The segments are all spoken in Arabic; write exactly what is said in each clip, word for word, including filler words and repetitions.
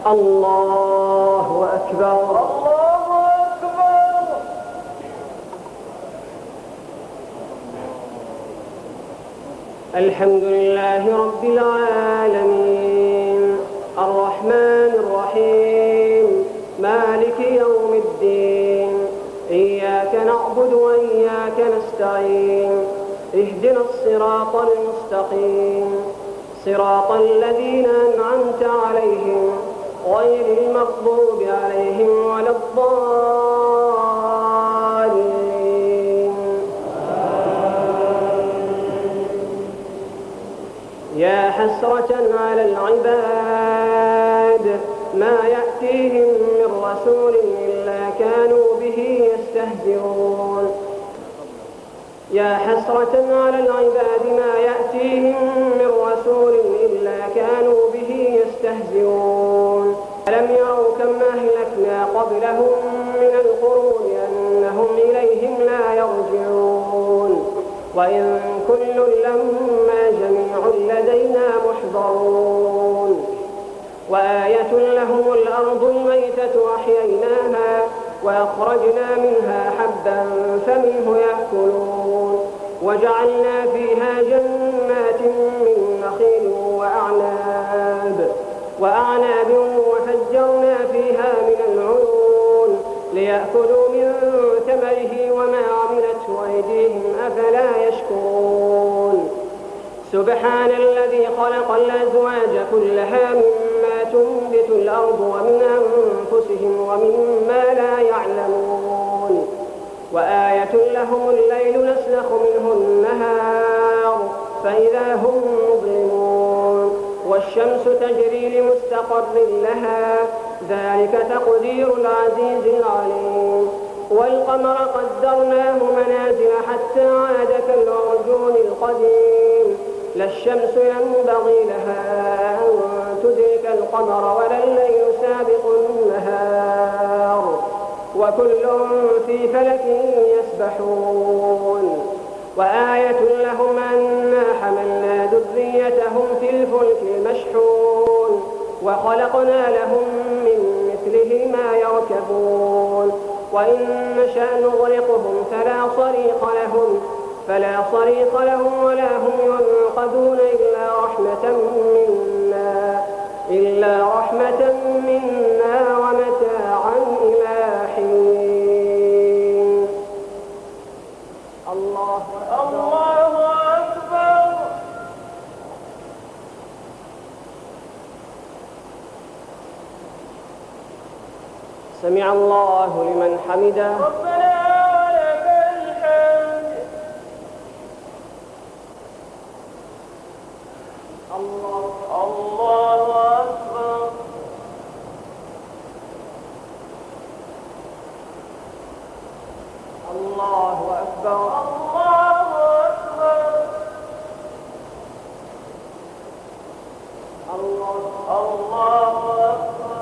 الله أكبر. الله أكبر. الحمد لله رب العالمين الرحمن الرحيم مالك يوم الدين إياك نعبد وإياك نستعين اهدنا الصراط المستقيم صراط الذين أنعمت عليهم غير المغضوب عليهم ولا الضالين. يا حسرة على العباد ما يأتيهم من رسول إلا كانوا به يستهزئون. يا حسرة على العباد ما يأتيهم من رسول إلا كانوا به يستهزئون. ألم يروا كم أهلكنا قبلهم من القرون أنهم إليهم لا يرجعون وإن كل لما جميع لدينا محضرون. وآية لهم الأرض الميتة أحييناها وأخرجنا منها حبا فمنه يأكلون وجعلنا فيها جنات من نخيل وأعناب وأعناب وفجرنا فيها من العيون ليأكلوا من ثمره وما عملته أيديهم أفلا يشكرون. سبحان الذي خلق الأزواج كلها مما تنبت الأرض ومن أنفسهم ومما لا يعلمون. وآية لهم الليل نسلخ منه النهار فإذا هم مظلمون والشمس تجري لمستقر لها ذلك تقدير العزيز العليم. والقمر قدرناه منازل حتى عاد كالعرجون القديم لا الشمس ينبغي لها أن تدرك القمر ولا الليل سابق النهار وكل في فلك يسبحون. وآية لهم أنا حملنا ذريتهم في الفلك المشحون وخلقنا لهم من مثله ما يركبون وإن نشأ نغرقهم فلا صريخ لهم فلا صريخ لهم ولا هم ينقذون إلا رحمة منا إلا رحمة منا ومتاعا إلى حين. الله الله أكبر. سمع الله لمن حمده. ربنا ولك الحمد. الله الله أكبر. الله أكبر. الله أكبر. الله الله أكبر.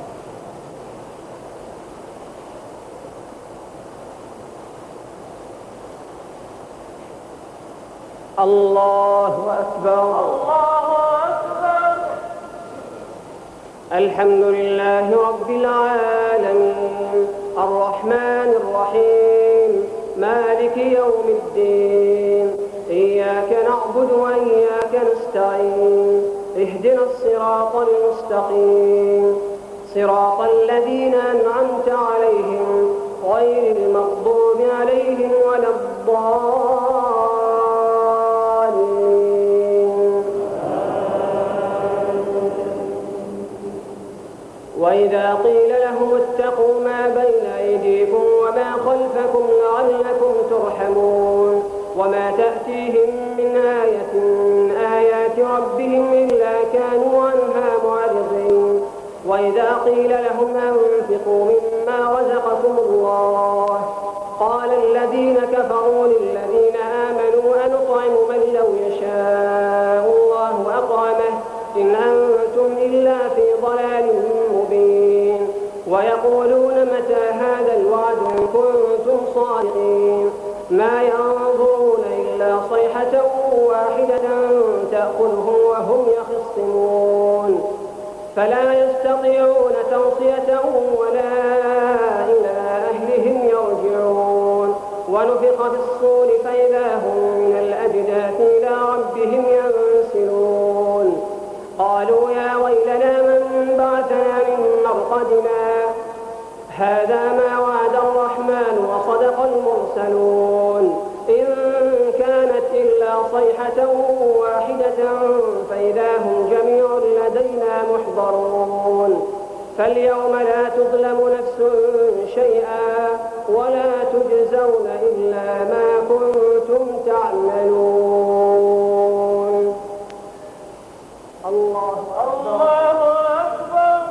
الله أكبر. الله أكبر. الحمد لله رب العالمين الرحمن الرحيم مالك يوم الدين إياك نعبد وإياك نستعين اهدنا الصراط المستقيم صراط الذين أنعمت عليهم غير المغضوب عليهم ولا الضالين. وإذا قيل لهم اتقوا ما بين أيديكم وما خلفكم لعلكم ترحمون وما تأتيهم من آية من آيات ربهم إلا كانوا عنها معرضين. وإذا قيل لهم أنفقوا مما رزقكم الله قال الذين كفروا للذين آمنوا أنطعم من لو يشاء الله أطعمه إن أنتم إلا في ضلال مبين. ويقولون متى هذا الوعد إن كنتم صادقين ما ينظرون إلا صيحة واحدة تأخذهم وهم يخصمون. فلا يستطيعون توصية ولا إلى أهلهم يرجعون ونفخ في الصور فإذا هم من الأجداث إلى ربهم ينسلون قالوا يا ويلنا من بعثنا من مرقدنا هذا ما وعد الرحمن وصدق المرسلون إن كانت إلا صيحة واحدة فإذا هم جميع لدينا محضرون فاليوم لا تظلم نفس شيئا ولا تجزون إلا ما كنتم تعملون. الله الله أكبر.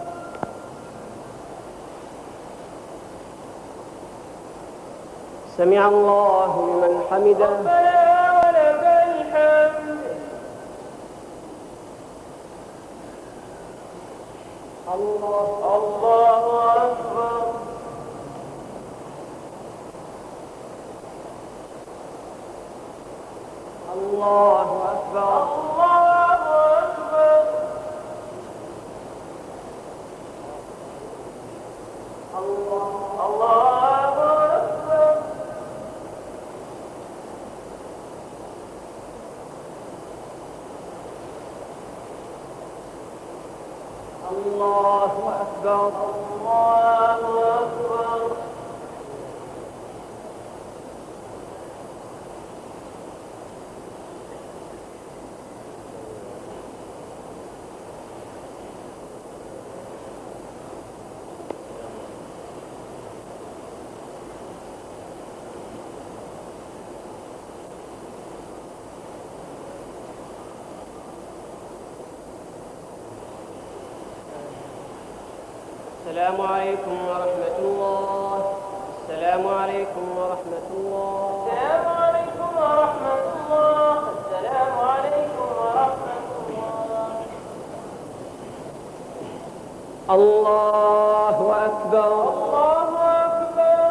سمع الله لمن حمده. ربنا ولك الحمد. الله الله أكبر. الله أكبر. الله أكبر. الله الله أكبر. الله أكبر. الله أكبر. السلام عليكم ورحمة الله. السلام عليكم ورحمة الله. السلام عليكم ورحمة الله. السلام عليكم ورحمة الله. الله أكبر. الله أكبر.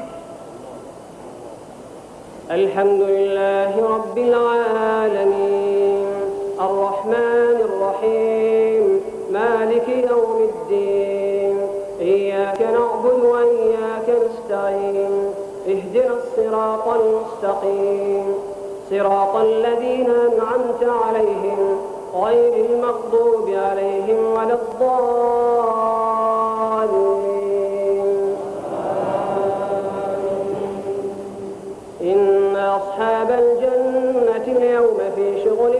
الحمد لله رب العالمين الرحمن الرحيم مالك يوم الدين إياك نعبد وإياك نستعين اهدنا الصراط المستقيم صراط الذين أنعمت عليهم غير المغضوب عليهم ولا الضالين. إن أصحاب الجنة اليوم في شغل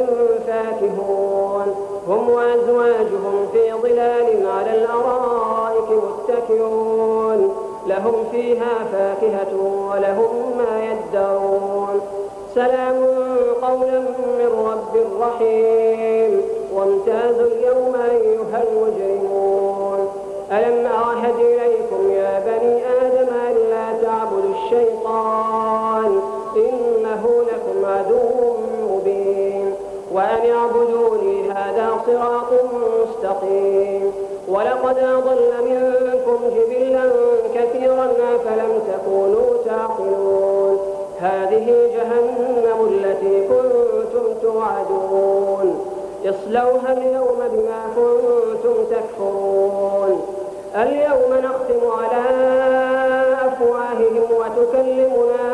فاكهون هم وأزواجهم في ظلال على الأرائك متكئون لهم فيها فاكهة ولهم ما يدعون سلام قولا من رب رحيم. وامتازوا اليوم أيها المجرمون ألم أعهد إليكم يا بني آدم ألا تعبدوا الشيطان إنه لكم عدو مبين وأن اعبدوني هذا صراط مستقيم. ولقد أضل منكم جبلا كثيرا أفلم تكونوا تعقلون هذه جهنم التي كنتم توعدون اصلوها اليوم بما كنتم تكفرون. اليوم نختم على أفواههم وتكلمنا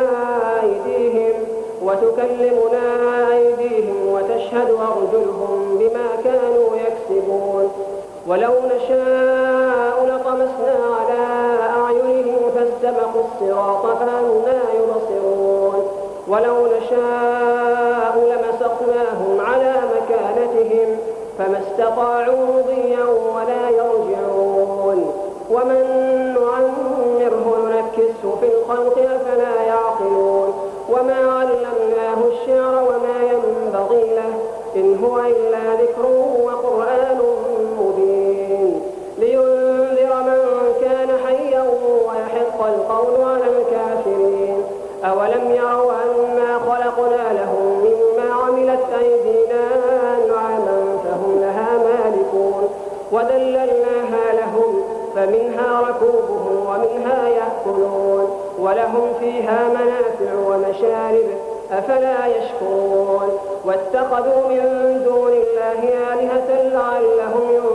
أيديهم وتكلمنا أيديهم وتشهد أرجلهم بما كانوا يكسبون. ولو نشاء لطمسنا على أعينهم فاستبقوا الصراط فأنى يبصرون. ولو نشاء لمسخناهم على مكانتهم فما استطاعوا مضيا ولا يرجعون. ومن نعمره ننكسه في الخلق أفلا يعقلون. وما علمناه الشعر وما ينبغي له إن هو إلا ذكر وقرآن مبين لينذر من كان حيا ويحق القول على الكافرين. أولم يروا أنا خلقنا لهم مما عملت أيدينا أنعاما فهم لها مالكون وذللناها لهم فمنها ركوبهم ومنها يأكلون ولهم فيها منافع ومشارب أفلا يشكرون. واتخذوا من دون الله آلهة لعلهم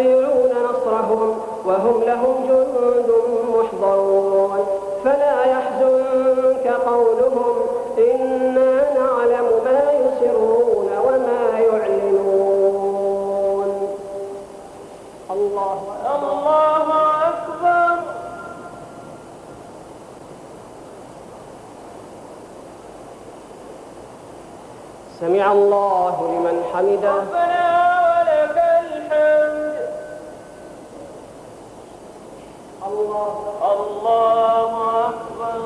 يستطيعون نصرهم وهم لهم جند محضرون فلا يحزنك قولهم إنا نعلم ما يسرون وما يعلنون. الله الله أكبر. سمع الله لمن حمده. ربنا ولك الحمد. الله الله أكبر.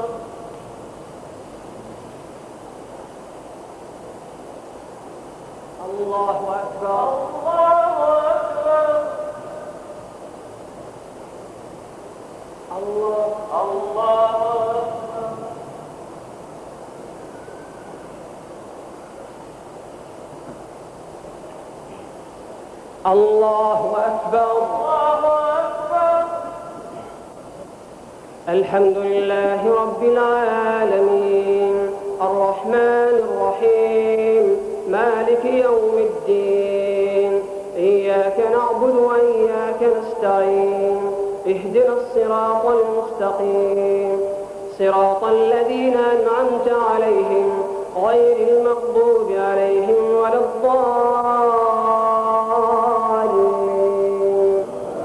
الله أكبر. الله أكبر. الله الله أكبر. الله أكبر. الله أكبر. الحمد لله رب العالمين الرحمن الرحيم مالك يوم الدين إياك نعبد وإياك نستعين اهدنا الصراط المستقيم صراط الذين أنعمت عليهم غير المغضوب عليهم ولا الضالين.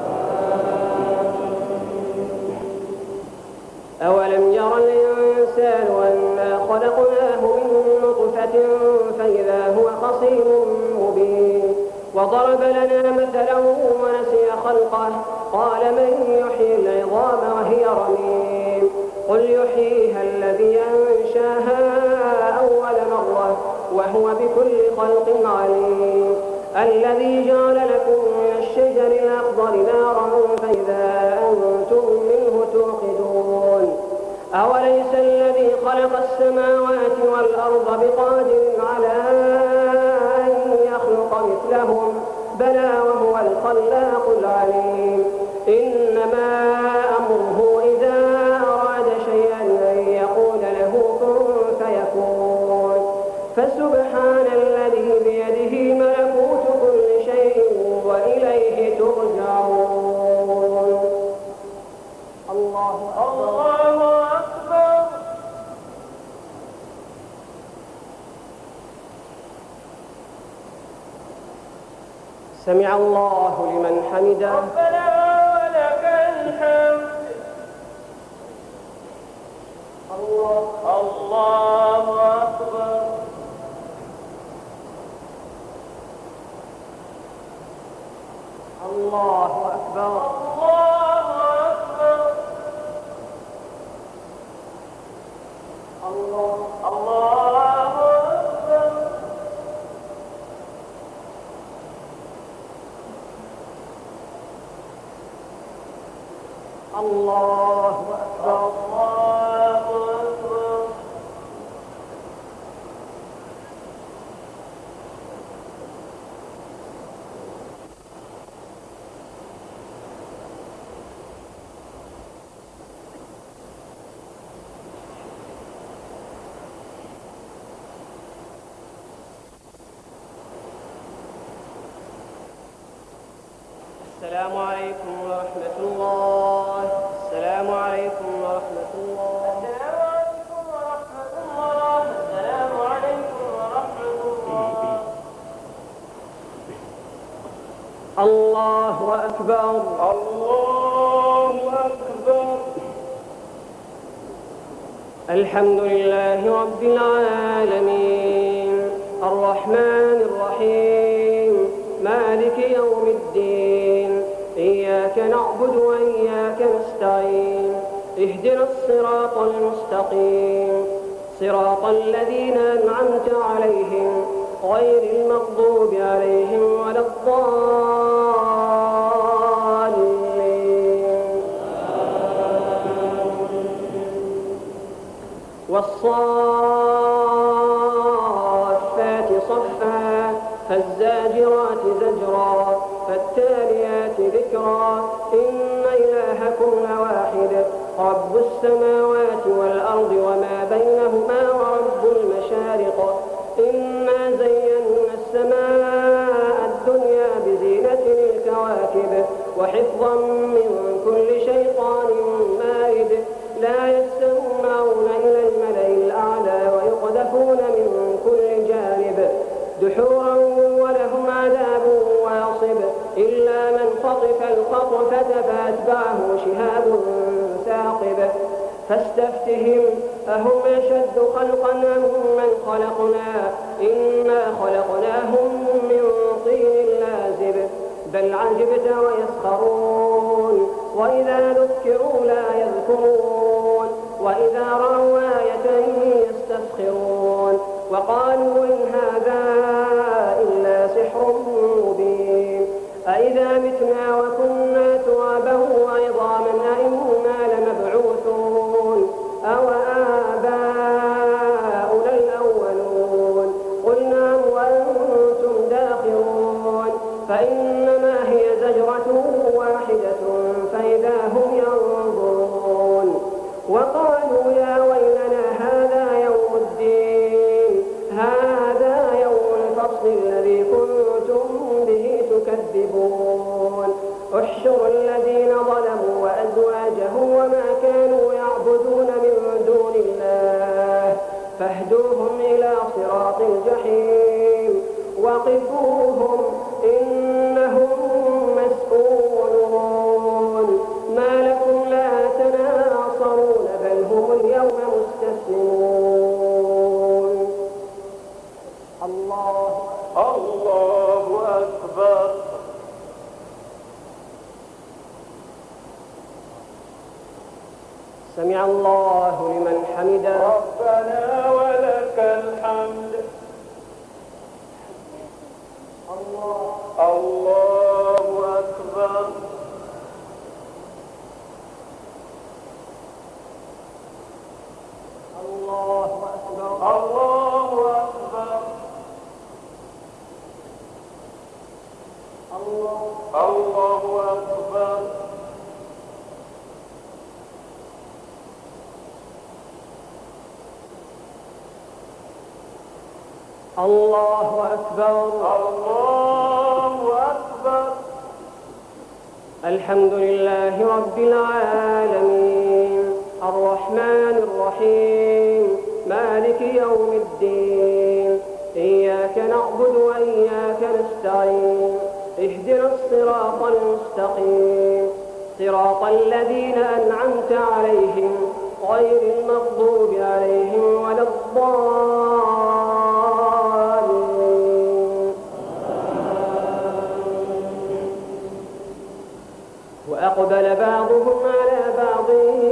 أولم ير الإنسان أنا خلقناه من نطفة فإذا هو خصيم مبين وضرب لنا مثلا ونسي خلقه قال من يحيي العظام وهي رميم قل يحييها الذي أنشاها أول مرة وهو بكل خلق عليم الذي جعل لكم من الشجر الأخضر نارا فإذا أنتم منه توقدون أوليس الذي خلق السماوات والأرض بقادر على أن يخلق مثلهم بلى وهو الخلاق العليم إنما أمره إذا أراد شيئا أن يقول له كن فيكون فسبحان الذي بيده ملكوت كل شيء وإليه ترجعون. الله أكبر. الله أكبر. سمع الله لمن حمده. ربنا ولك الحمد. الله الله أكبر. الله أكبر. الله أكبر. الله الله أكبر. الله أكبر. الله أكبر. السلام عليكم ورحمة الله. السلام عليكم ورحمة الله. السلام عليكم ورحمة الله. السلام عليكم ورحمة الله. الله أكبر. الله أكبر. الحمد لله رب العالمين الرحمن الرحيم مالك يوم الدين إياك نعبد وإياك نستعين اهدنا الصراط المستقيم صراط الذين أنعمت عليهم غير المغضوب عليهم ولا الضالين. والصافات صفا فالزاجرات زجرا فالتاليات ذكرا إن إلهكم لواحد رب السماوات والأرض وما بينهما ورب المشارق إنا زينا السماء الدنيا بزينة الكواكب الخطفة فأتبعه شهاب ثاقب فاستفتهم أهم أشد خلقا أم من خلقنا إنا خلقناهم من طين لازب بل عجبت ويسخرون وإذا ذكروا لا يذكرون وإذا رأوا آية يستسخرون وقالوا إن هذا إلا سحر مبين أإذا متنا وكنا ترابا وعظاما أإنا لمبعوثون أو آباؤنا الأولون قل نعم وأنتم داخرون فإنما هي زجرة واحدة فإذا هم ينظرون وقالوا يا ويلنا هذا يوم الدين هذا يوم الفصل الذي كنتم به تكذبون احشروا الذين ظلموا وأزواجهم وما كانوا يعبدون من دون الله فاهدوهم إلى صراط الجحيم وقفوهم إنهم مسؤولون ما لكم لا تناصرون بل هم اليوم مستسلمون الله الله أكبر. سمع الله لمن حمده ربنا ولك الحمد. الله الله أكبر. الله أكبر الله أكبر. الله الله أكبر. الله أكبر الله أكبر. الحمد لله رب العالمين الرحمن الرحيم مالك يوم الدين إياك نعبد وإياك نستعين اهدنا الصراط المستقيم صراط الذين أنعمت عليهم غير المغضوب عليهم ولا الضالين. وأقبل بعضهم على بعض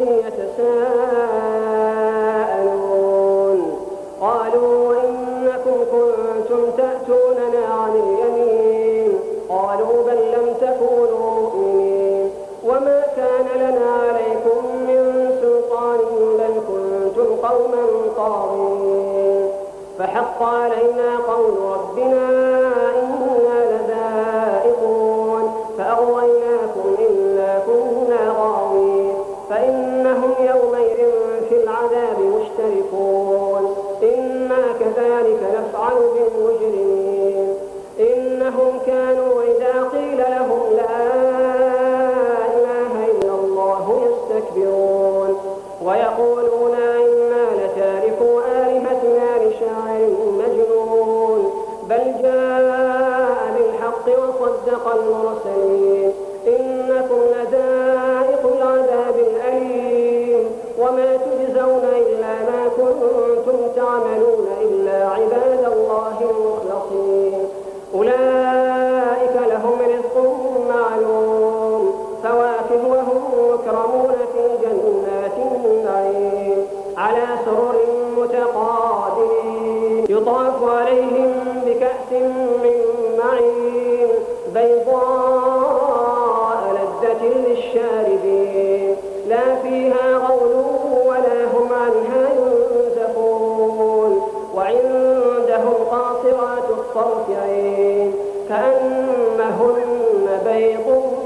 يتساءلون قالوا إنكم كنتم تأتوننا عن اليمين قالوا بل لم تكونوا مؤمنين وما كان لنا عليكم من سلطان بل كنتم قوما طاغين فحق علينا قول ربنا إنا لذائقون فأغويناكم إنا كنا غاوين فإنهم يومئذ في العذاب مشتركون إنا كذلك نفعل بالمجرمين إنهم كانوا إذا قيل لهم لا إله إلا الله يستكبرون ويقولون إنا لتاركو آلهتنا لشاعر مجنون بل جاء بالحق وصدق المرسلين إنكم لذائق العذاب الأليم وما تجزون إلا ما كنتم تعملون إلا عباد الله المخلصين أولئك لهم رزق معلوم فواكه وهم مكرمون في جنات النعيم على سرر متقابلين يطاف عليهم بكأس من معين بيضاء لذة للشاربين لا فيها غول ولا هم عنها ينزفون وعندهم قاصرات الطرف عين كأنهن بيض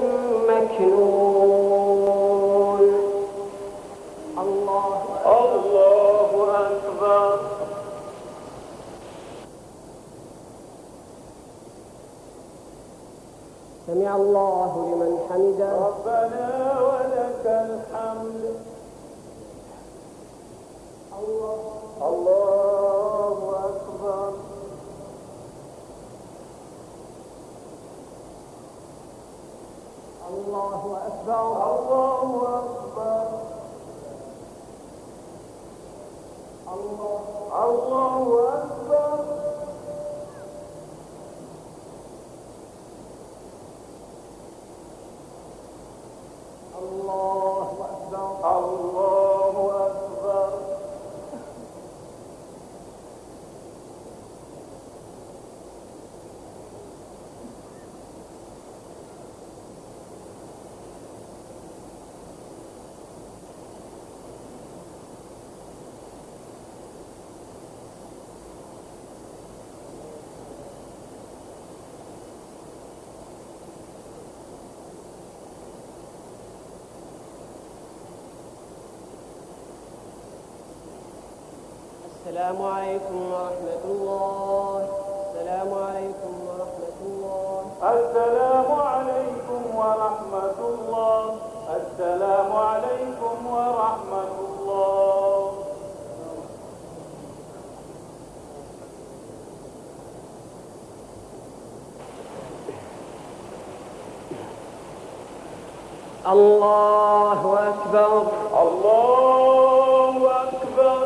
مكنون. الله الله أكبر. سمع الله لمن حمده ربنا ولك الحمد. الله الله أكبر. الله الله أكبر. الله أكبر. الله أكبر. السلام عليكم ورحمة الله. السلام عليكم ورحمة الله. السلام عليكم ورحمة الله. السلام عليكم ورحمة الله. الله أكبر. الله أكبر.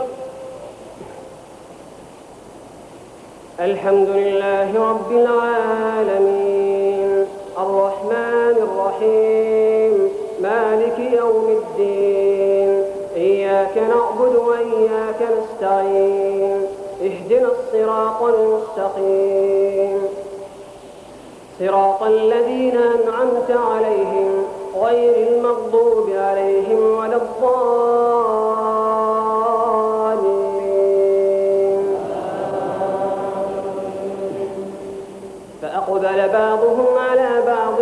الحمد لله رب العالمين الرحمن الرحيم مالك يوم الدين إياك نعبد وإياك نستعين اهدنا الصراط المستقيم صراط الذين أنعمت عليهم غير المغضوب عليهم ولا الضالين. فأقبل بعضهم على بعض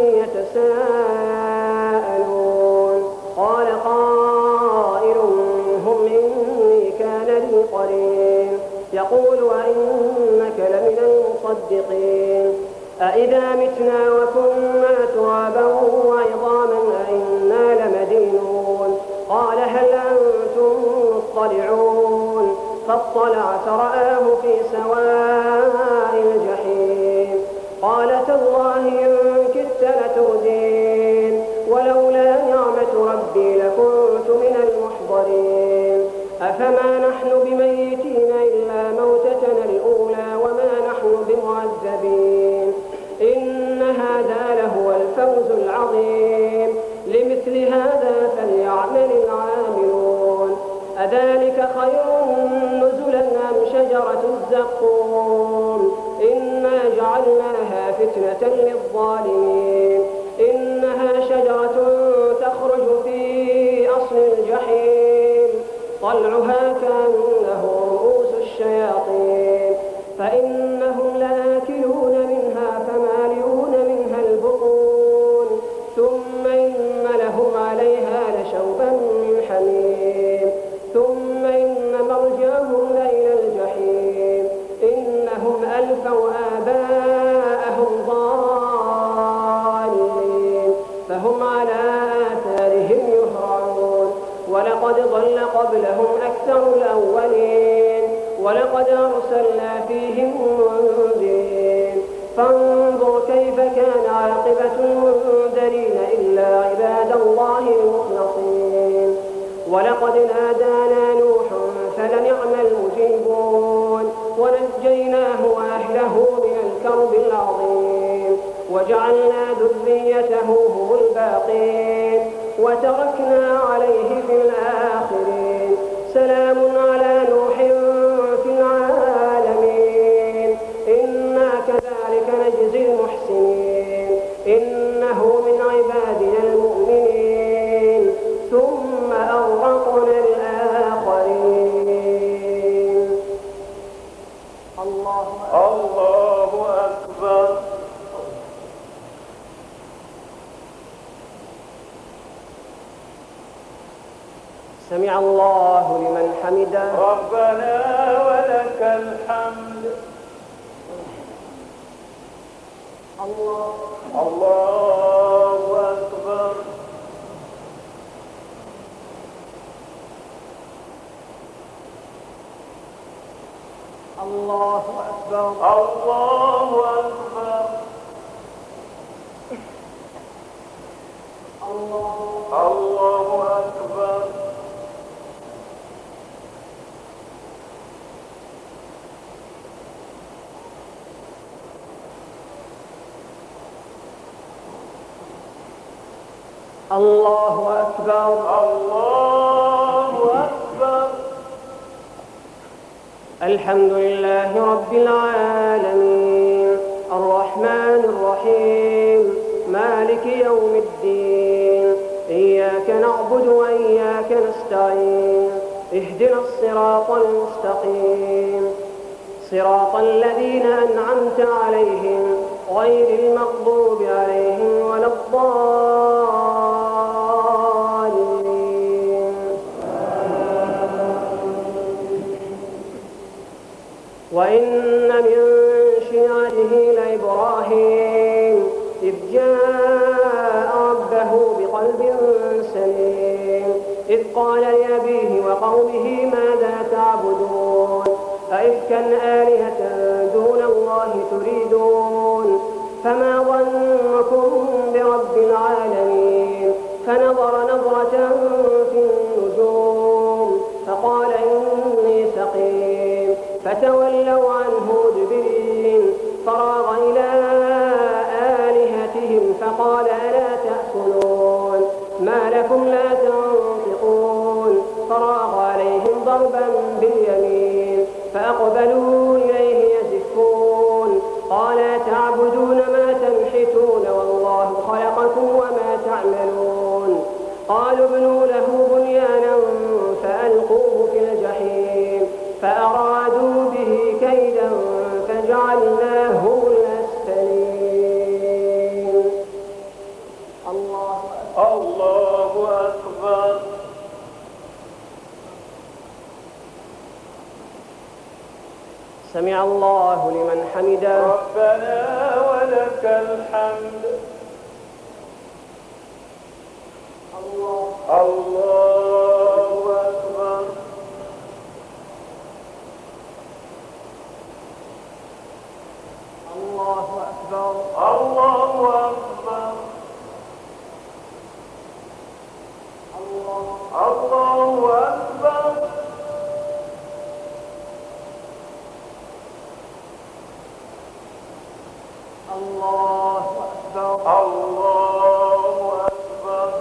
يتساءلون قال قائل منهم إني كان لي قرين يقول وإنك لمن المصدقين أإذا متنا وكنا ترابا وعظاما أإنا لمدينون قال هل أنتم مطلعون فاطلع فرآه في سواء الجحيم قال تالله إن كدت لتردين ولولا نعمة ربي لكنت من المحضرين أفما نحن بميتين إلا موتتنا الأولى وما نحن بمعذبين إن هذا لهو الفوز العظيم لمثل هذا فليعمل العاملون أذلك خير نزلا أم شجرة الزقوم إنا جعلناها فتنة للظالمين إنها شجرة تخرج في أصل الجحيم طلعها كأنه رؤوس الشياطين فإنهم لآكلون منها فمالئون منها البطون ثم إن لهم عليها لشوبا من حميم ثم إن مرجعهم لإلى الجحيم إنهم ألفوا آباءهم ضالين فهم على آثارهم يهرعون ولقد ضل قبلهم أكثر الأولين ولقد أرسلنا فيهم منذرين فانظر كيف كان عاقبة المنذرين إلا عباد الله المخلصين ولقد نادانا نوح فلنعم المجيبون ونجيناه وأهله من الكرب العظيم وجعلنا ذريته هم الباقين وتركنا عليه في الآخرين سلام على نوح في العالمين إنا كذلك نجزي المحسنين إنه من عبادنا المؤمنين ثم أغرقنا الآخرين. الله الله أكبر. سمع الله لمن حمده ربنا ولك الحمد. الله الله أكبر. الله أكبر. الله أكبر. الله الله أكبر. الله أكبر. الله أكبر. الحمد لله رب العالمين الرحمن الرحيم مالك يوم الدين إياك نعبد وإياك نستعين اهدنا الصراط المستقيم صراط الذين أنعمت عليهم غير المغضوب عليهم ولا الضالين. وإن من شيعته لإبراهيم إذ جاء ربه بقلب سليم إذ قال لأبيه وقومه ماذا تعبدون أئفكا آلهة دون الله تريدون فما ظنكم برب العالمين فنظر نظرة في النجوم فقال إني سقيم فتولوا عنه مدبرين فراغ إلى آلهتهم فقال ألا تأكلون ما لكم لا تنطقون فراغ عليهم ضربا باليمين فأقبلوا إليه يزفون قال تعبدون ما تنحتون والله خلقكم وما تعملون قالوا ابنوا له بنيانا فألقوه في الجحيم فأرادوا به كيدا فجعلناهم الأسفلين. الله أكبر. الله أكبر. سمع الله لمن حمده. ربنا ولك الحمد. الله الله أكبر. الله أكبر. الله أكبر. الله الله أكبر. الله أكبر. الله أكبر.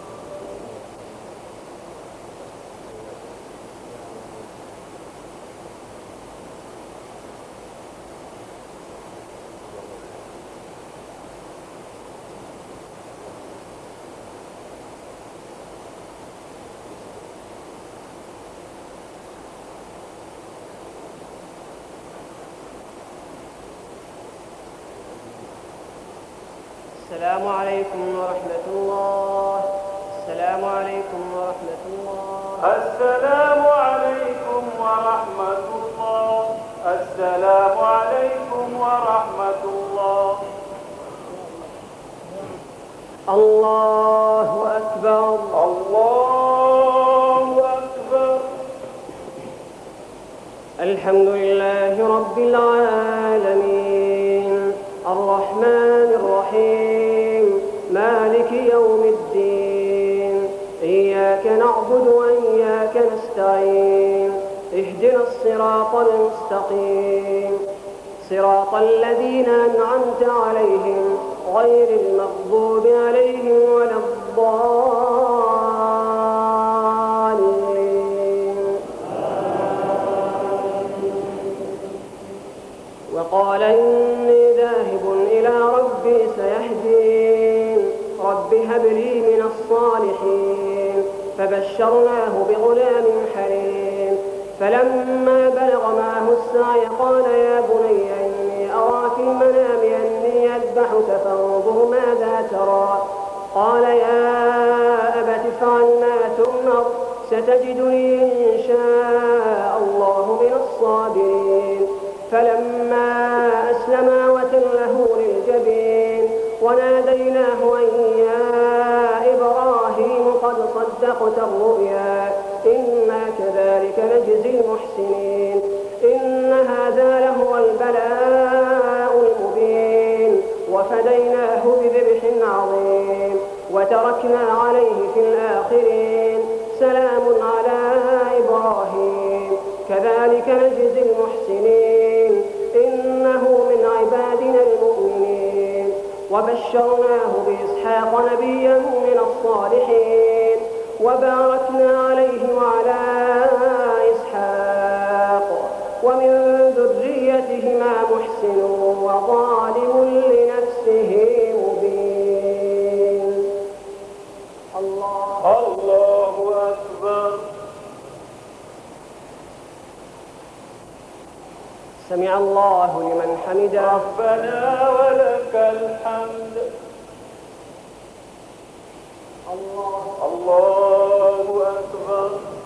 السلام عليكم ورحمة الله. السلام عليكم ورحمة الله. السلام عليكم ورحمة الله. السلام عليكم ورحمة الله. الله أكبر. الله أكبر. الحمد لله رب العالمين الرحمن الرحيم مالك يوم الدين إياك نعبد وإياك نستعين اهدنا الصراط المستقيم صراط الذين أنعمت عليهم غير المغضوب عليهم ولا الضالين. وقال إني ذاهب إلى ربي سيهدين رب هب لي من الصالحين فبشرناه بغلام حليم فلما بلغ معه السعي قال يا بني إني أرى في المنام أني أذبحك فانظر ماذا ترى قال يا أبت افعل ما تؤمر ستجدني إن شاء الله من الصابرين فلما أسلما وتله للجبين وناديناه أن يا إبراهيم قد صدقت الرؤيا إنا كذلك نجزي المحسنين إن هذا لهو البلاء المبين وفديناه بذبح عظيم وتركنا عليه في الآخرين سلام على إبراهيم كذلك نجزي المحسنين إنه من عبادنا المؤمنين وبشرناه بإسحاق نبيا من الصالحين وباركنا عليه وعلى إسحاق ومن ذريتهما محسن وظالم لنفسه مبين. الله الله أكبر. سمع الله لمن حمده. ربنا ولك الحمد. الله الله أكبر.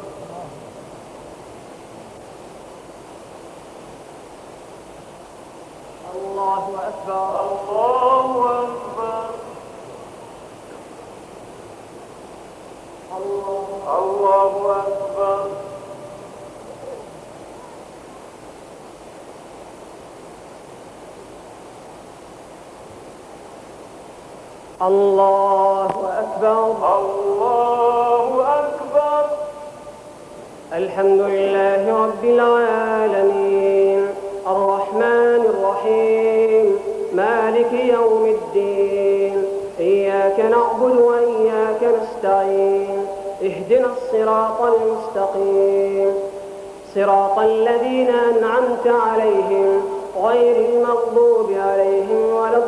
الله أكبر. الله أكبر. الله الله أكبر. الله أكبر. الله أكبر. الحمد لله رب العالمين الرحمن الرحيم مالك يوم الدين إياك نعبد وإياك نستعين اهدنا الصراط المستقيم صراط الذين أنعمت عليهم غير المغضوب عليهم ولا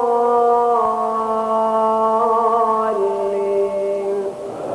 الضالين.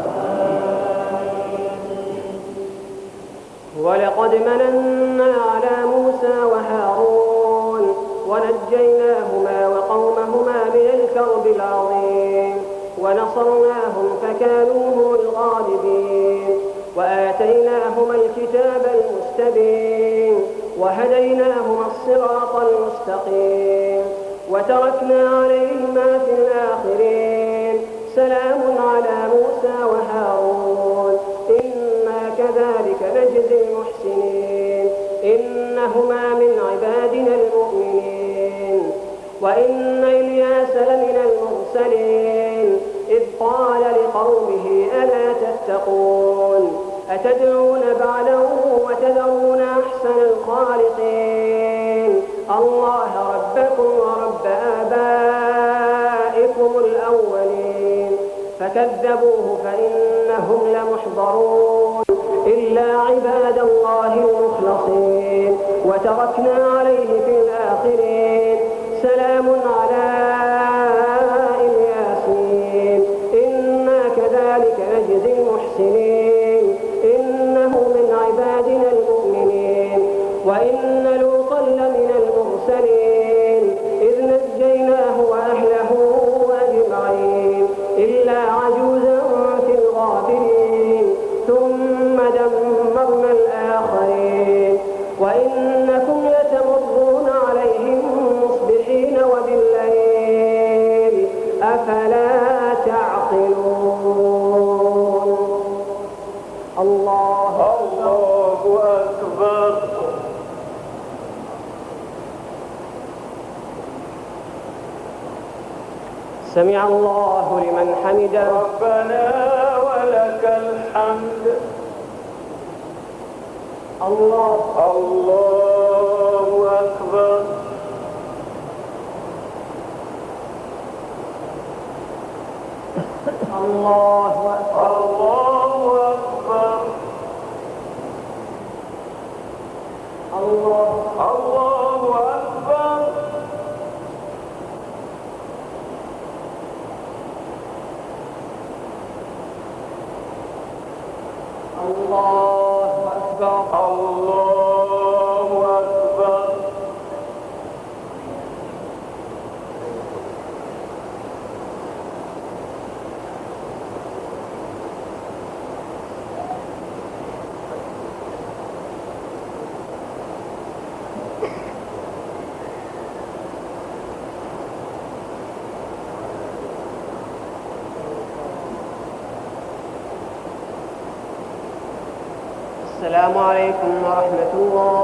ولقد مننا على موسى وهارون ونجيناهما وقومهما من الكرب العظيم ونصرناهم فكانوا هم الغالبين وآتيناهما الكتاب المستبين وهديناهما الصراط المستقيم وتركنا عليهما في الآخرين سلام على موسى وهارون إنا كذلك نجزي المحسنين إنهما من عبادنا المؤمنين. وإن إلياس لمن المرسلين إذ قال لقومه ألا تتقون أتدعون بعلا وتذرون أحسن الخالقين الله ربكم ورب آبائكم الأولين فكذبوه فإنهم لمحضرون إلا عباد الله المخلصين وتركنا عليه في الآخرين سلام على الياسين إنا كذلك نجزي المحسنين إنه من عبادنا المؤمنين. وإن لوطا لمن المرسلين إذ نجيناه وأهله أجمعين إلا عجوزا في الغابرين ثم دمرنا الآخرين. وإنكم لتمرون عليهم مصبحين وبالليل أفلا تعقلون. الله الله أكبر. سمع الله لمن حمده. ربنا ولك الحمد. الله الله أكبر. الله أكبر. الله أكبر. الله الله أكبر. الله أكبر. الله أكبر. السلام عليكم ورحمة الله.